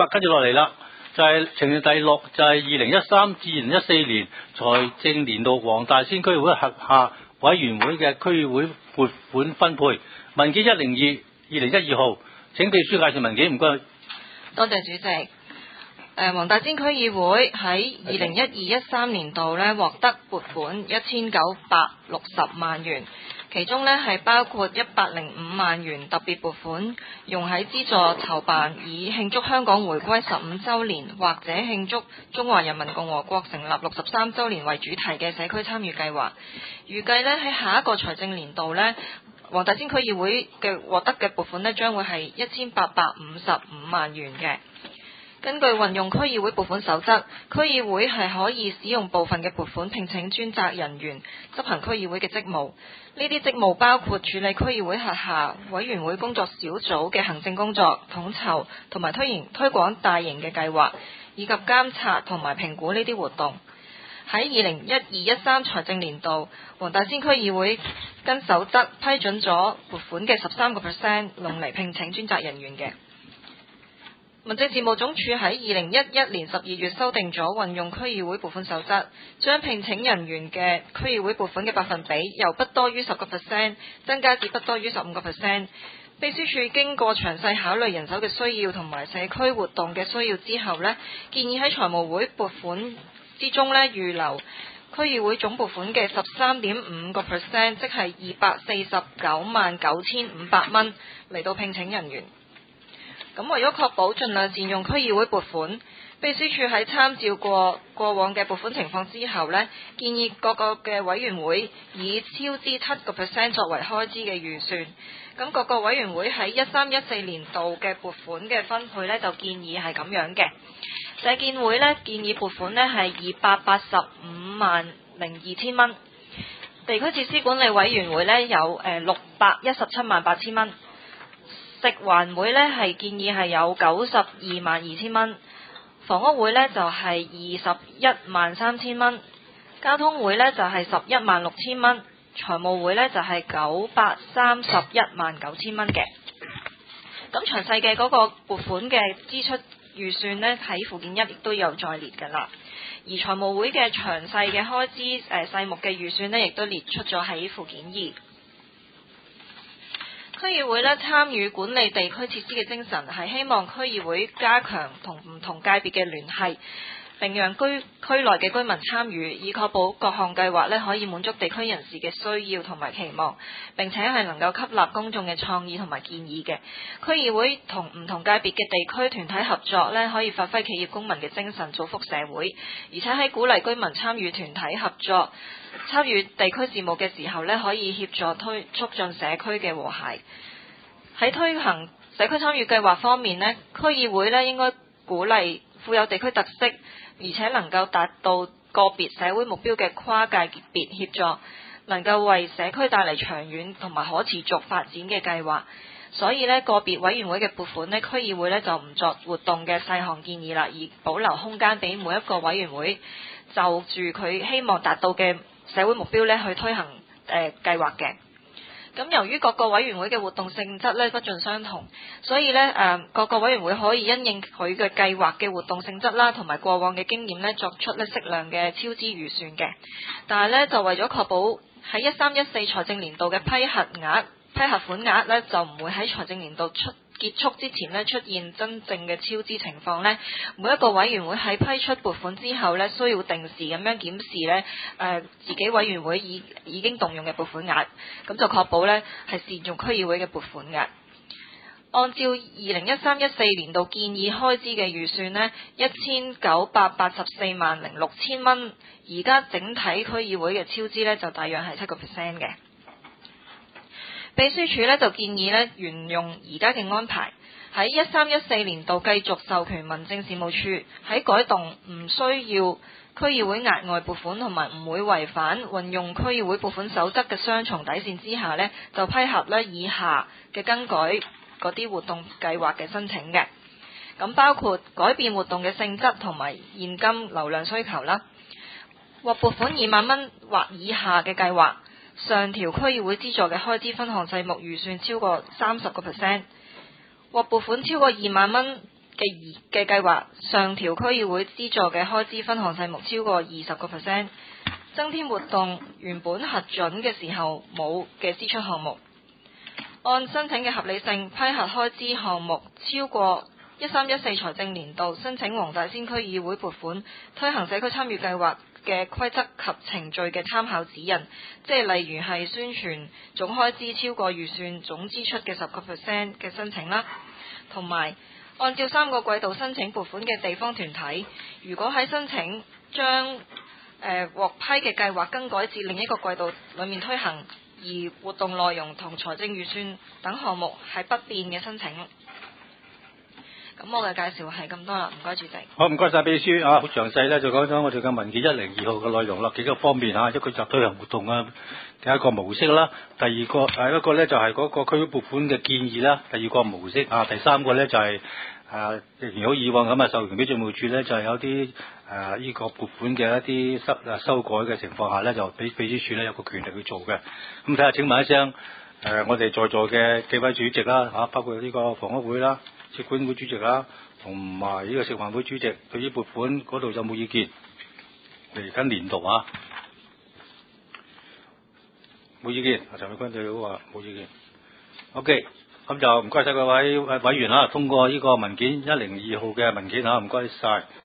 跟住落嚟啦，就係程序第6，就係2013至2014年財政年度黃大仙區議會轄下委員會嘅區議會撥款分配文件102/2012號，請秘書介紹文件，唔該。 多謝主席。黃大仙區議會喺2012-13年度咧獲得撥款1960萬元，其中咧係包括105萬元特別撥款，用喺資助籌辦以慶祝香港回歸15週年或者慶祝中華人民共和國成立63週年為主題嘅社區參與計劃。預計咧喺下一個財政年度咧，黃大仙區議會嘅獲得嘅撥款咧將會係1855萬元嘅。根據運用區議會撥款守則，區議會係可以使用部分嘅撥款聘請專責人員執行區議會嘅職務。呢啲職務包括處理區議會轄下委員會工作小組嘅行政工作、統籌同埋推廣大型嘅計劃，以及監察同埋評估呢啲活動。喺2012-13財政年度，黃大仙區議會跟守則批准咗撥款嘅13%用嚟聘請專責人員嘅。民政事務總署喺2011年12月修訂咗運用區議會撥款守則，將聘請人員嘅區議會撥款嘅百分比由不多於10%增加至不多於15%。秘書處經過詳細考慮人手嘅需要同埋社區活動嘅需要之後呢，建議喺財務會撥款之中呢預留區議會總撥款嘅13.5%，即係2499500蚊嚟到聘請人員。咁為咗確保盡量善用區議會撥款，秘書處喺參照過往嘅撥款情況之後呢，建議各個嘅委員會以超支7% 作為開支嘅預算。咁各個委員會喺13-14年度嘅撥款嘅分配呢，就建議係咁樣嘅。社建會呢，建議撥款呢係2852000蚊，地區設施管理委員會呢有6178000蚊。食環會呢係建議係有922000蚊，房屋會呢就係213,000蚊，交通會呢就係116000蚊，財務會呢就係9319000蚊嘅。咁詳細嘅嗰個撥款嘅支出預算呢，喺附件1亦都有再列㗎啦。而財務會嘅詳細嘅開支細目嘅預算呢，亦都列出咗喺附件2。區議會呢參與管理地區設施嘅精神係希望區議會加強同唔同界別嘅聯繫，並讓區內嘅居民參與，以確保各項計劃呢可以滿足地區人士嘅需要同埋期望，並且係能夠吸納公眾嘅創意同埋建議嘅。區議會同唔同界別嘅地區團體合作呢，可以發揮企業公民嘅精神，造福社會，而且喺鼓勵居民參與團體合作參與地區事務嘅時候呢，可以協助促進社區嘅和諧。喺推行社區參與計劃方面呢，區議會呢應該鼓勵富有地區特色，而且能夠達到個別社會目標嘅跨界別協作，能夠為社區帶嚟長遠同埋可持續發展嘅計劃。所以呢，個別委員會嘅撥款呢，區議會呢就唔作活動嘅細項建議啦，而保留空間俾每一個委員會就住佢希望達到嘅社會目標呢去推行計劃嘅。咁由於各個委員會嘅活動性質呢不盡相同，所以呢各個委員會可以因應佢嘅計劃嘅活動性質啦，同埋過往嘅經驗呢作出呢適量嘅超支預算嘅。但係呢，就為咗確保喺13-14財政年度嘅批核款額呢，就唔會喺財政年度結束之前呢出現真正嘅超支情況呢，每一個委員會喺批出撥款之後呢，需要定時咁樣檢視呢自己委員會已經動用嘅撥款額，咁就確保呢係善用區議會嘅撥款嘅。按照2013-14年度建議開支嘅預算呢，1,9846000蚊，而家整體區議會嘅超支呢，就大約係7% 嘅。秘書處呢就建議呢沿用而家嘅安排，喺13-14年度繼續授權民政事務處喺改動唔需要區議會額外撥款同埋唔會違反運用區議會撥款守則嘅雙重底線之下呢，就批核呢以下嘅更改嗰啲活動計劃嘅申請嘅。咁包括改變活動嘅性質同埋現金流量需求啦，獲撥款2萬蚊或以下嘅計劃，上調區議會資助嘅開支分項細目預算超過30%，獲撥款超過2萬蚊嘅計劃，上調區議會資助嘅開支分項細目超過20%，增添活動原本核准嘅時候冇嘅支出項目。按申請嘅合理性批核開支項目超過1314財政年度申請黃大仙區議會撥款推行社區參與計劃嘅規則及程序嘅參考指引，即係例如係宣傳總開支超過預算總支出嘅10%嘅申請啦，同埋按照3個季度申請撥款嘅地方團體，如果喺申請將獲批嘅計劃更改至另一個季度裡面推行，而活動內容同財政預算等項目係不變嘅申請。咁我嘅介紹係咁多啦，唔該主席。 好，唔該晒秘書啊，好詳細咧就講咗我哋嘅文件102號嘅內容啦，幾個方面啊，一個就推行活動啊嘅一個模式啦，第二個一個咧就係嗰個區域撥款嘅建議啦，第二個模式啊，第三個咧就係如果以往咁授權俾政務處咧就係有啲呢個撥款嘅一啲修改嘅情況下咧，就俾秘書處咧有個權力去做嘅。咁睇下請問一聲我哋在座嘅幾位主席啦包括呢個房屋會啦、設管會主席啦，同埋呢個食環會主席，對於撥款嗰度有冇意見？嚟緊年度冇意見。陳偉君就話冇意見。OK， 咁就唔該晒各位委員通過呢個文件102號嘅文件唔該晒。